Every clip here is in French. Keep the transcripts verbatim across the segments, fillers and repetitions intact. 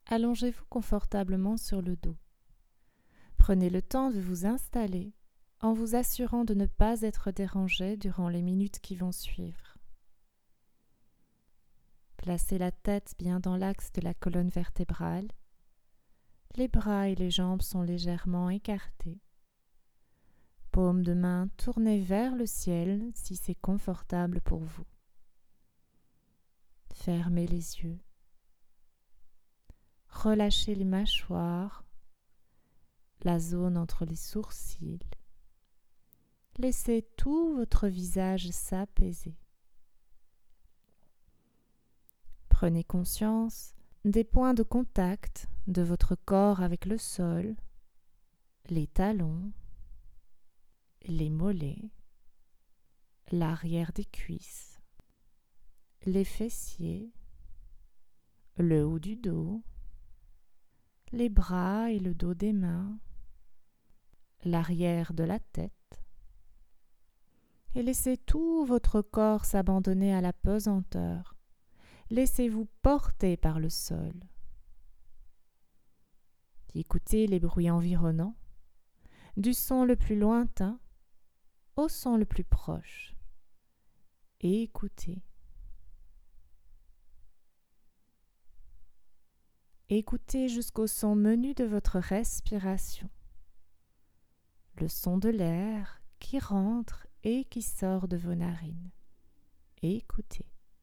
allongez-vous confortablement sur le dos. Prenez le temps de vous installer en vous assurant de ne pas être dérangé durant les minutes qui vont suivre. Placez la tête bien dans l'axe de la colonne vertébrale. Les bras et les jambes sont légèrement écartés. Paume de main tournée vers le ciel si c'est confortable pour vous. Fermez les yeux. Relâchez les mâchoires, la zone entre les sourcils. Laissez tout votre visage s'apaiser. Prenez conscience des points de contact de votre corps avec le sol, les talons, les mollets, l'arrière des cuisses, les fessiers, le haut du dos, les bras et le dos des mains, l'arrière de la tête, et laissez tout votre corps s'abandonner à la pesanteur. Laissez-vous porter par le sol. Écoutez les bruits environnants, du son le plus lointain au son le plus proche, et écoutez. Écoutez jusqu'au son menu de votre respiration, le son de l'air qui rentre et qui sort de vos narines. Écoutez.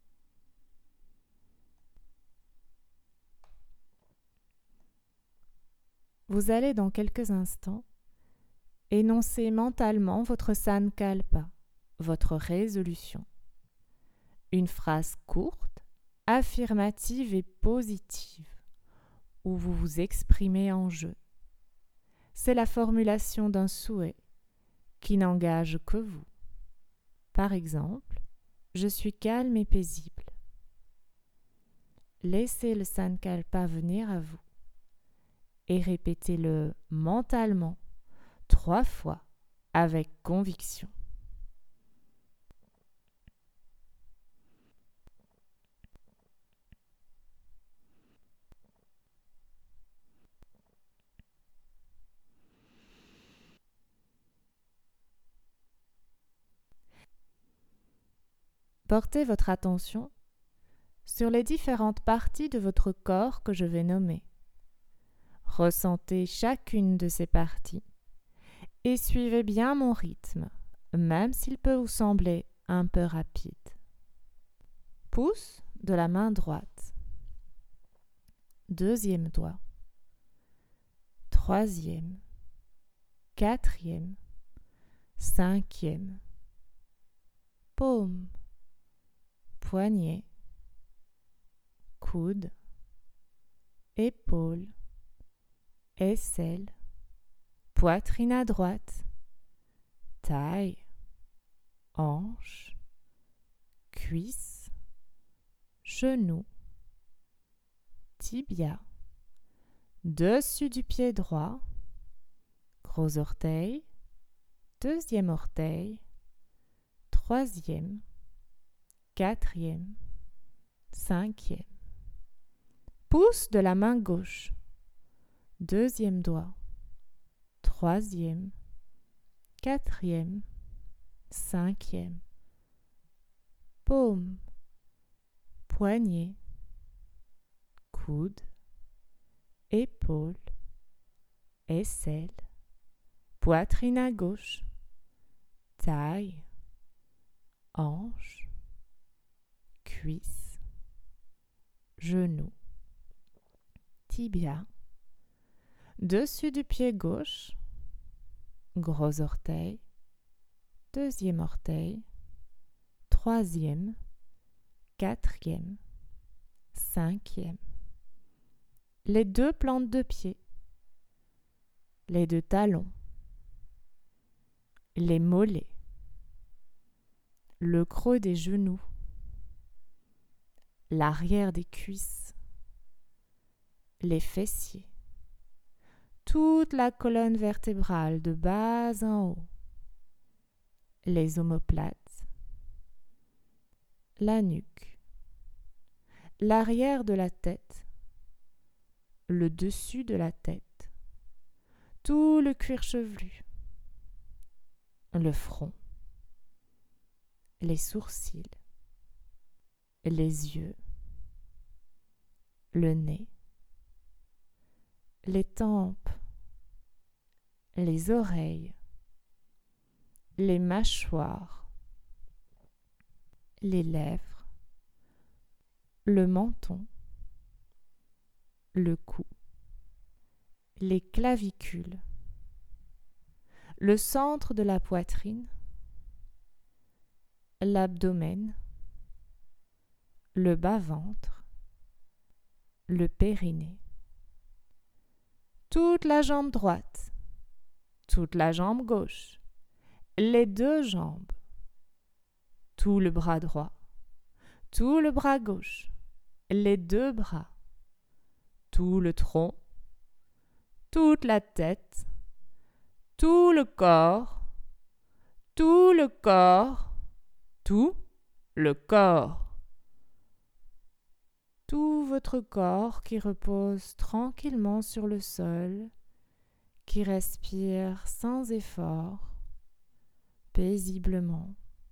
Vous allez dans quelques instants énoncer mentalement votre sankalpa, votre résolution. Une phrase courte, affirmative et positive, où vous vous exprimez en jeu. C'est la formulation d'un souhait qui n'engage que vous. Par exemple, je suis calme et paisible. Laissez le sankalpa venir à vous et répétez-le mentalement trois fois avec conviction. Portez votre attention sur les différentes parties de votre corps que je vais nommer. Ressentez chacune de ces parties et suivez bien mon rythme, même s'il peut vous sembler un peu rapide. Pouce de la main droite. Deuxième doigt. Troisième. Quatrième. Cinquième. Paume. Poignet. Coude. Épaule. Aisselle. Poitrine à droite. Taille. Hanche. Cuisse. Genou. Tibia. Dessus du pied droit. Gros orteil. Deuxième orteil. Troisième. Quatrième. Cinquième. Pouce de la main gauche. Deuxième doigt. Troisième. Quatrième. Cinquième. Paume. Poignet. Coude. Épaule. Aisselle. Poitrine à gauche. Taille. Hanche. Cuisse. Genou. Tibia. Dessus du pied gauche. Gros orteil. Deuxième orteil. Troisième. Quatrième. Cinquième. Les deux plantes de pied. Les deux talons. Les mollets. Le creux des genoux. L'arrière des cuisses. Les fessiers. Toute la colonne vertébrale de bas en haut. Les omoplates. La nuque. L'arrière de la tête. le dessus de la tête, tout le cuir chevelu, le front, les sourcils, les yeux, le nez, les tempes, les oreilles, les mâchoires, les lèvres, le menton, le cou, les clavicules, le centre de la poitrine, l'abdomen, le bas-ventre, le périnée, toute la jambe droite, toute la jambe gauche, les deux jambes, tout le bras droit, tout le bras gauche, les deux bras, tout le tronc, toute la tête, tout le corps, tout le corps, tout le corps. Tout votre corps qui repose tranquillement sur le sol, qui respire sans effort, paisiblement.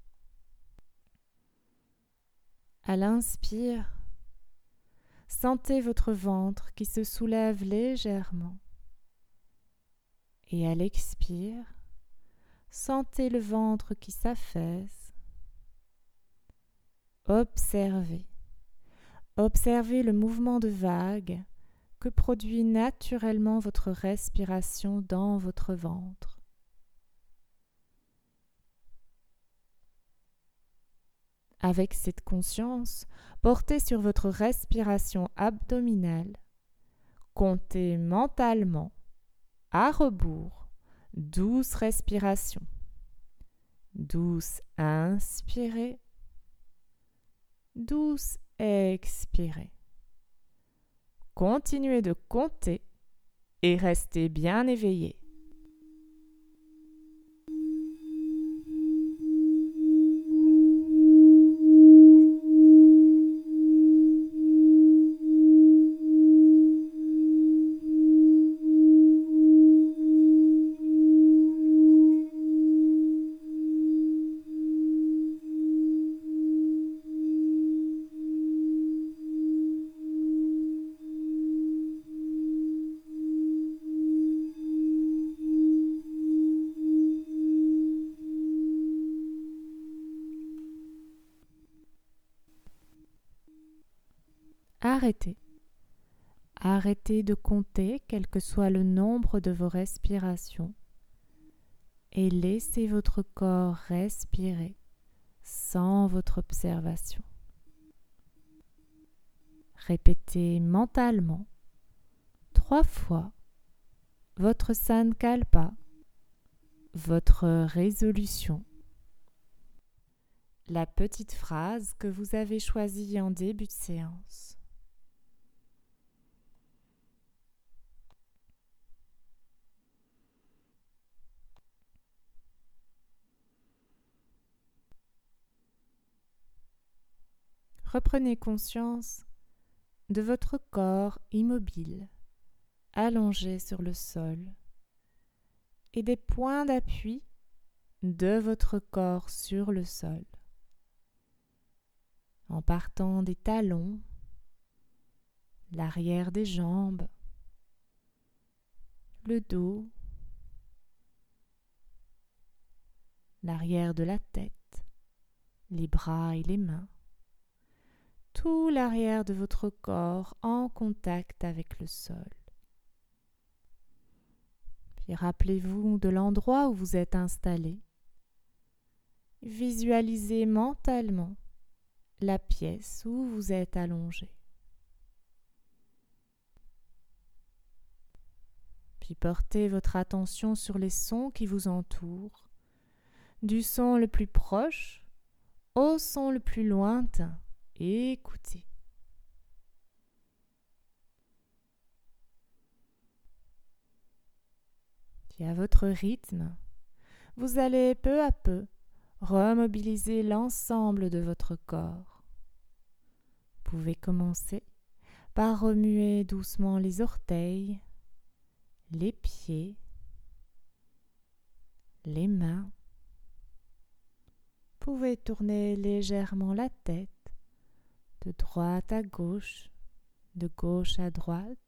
À l'inspire, sentez votre ventre qui se soulève légèrement. Et à l'expire, sentez le ventre qui s'affaisse. Observez. Observez le mouvement de vagues que produit naturellement votre respiration dans votre ventre. Avec cette conscience, portez sur votre respiration abdominale. Comptez mentalement, à rebours, douze respirations. Douce inspirez, douce expirez. Continuez de compter et restez bien éveillé. Arrêtez. Arrêtez de compter quel que soit le nombre de vos respirations et laissez votre corps respirer sans votre observation. Répétez mentalement trois fois votre sankalpa, votre résolution, la petite phrase que vous avez choisie en début de séance. Reprenez conscience de votre corps immobile, allongé sur le sol, et des points d'appui de votre corps sur le sol. En partant des talons, l'arrière des jambes, le dos, l'arrière de la tête, les bras et les mains, tout l'arrière de votre corps en contact avec le sol. Puis rappelez-vous de l'endroit où vous êtes installé. Visualisez mentalement la pièce où vous êtes allongé. Puis portez votre attention sur les sons qui vous entourent, du son le plus proche au son le plus lointain. Écoutez. Puis à votre rythme, vous allez peu à peu remobiliser l'ensemble de votre corps. Vous pouvez commencer par remuer doucement les orteils, les pieds, les mains. Vous pouvez tourner légèrement la tête de droite à gauche, de gauche à droite.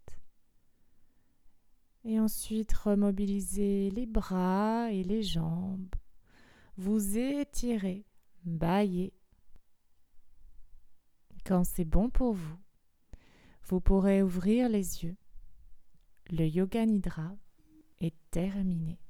Et ensuite remobiliser les bras et les jambes. Vous étirez, bâillez. Quand c'est bon pour vous, vous pourrez ouvrir les yeux. Le Yoga Nidra est terminé.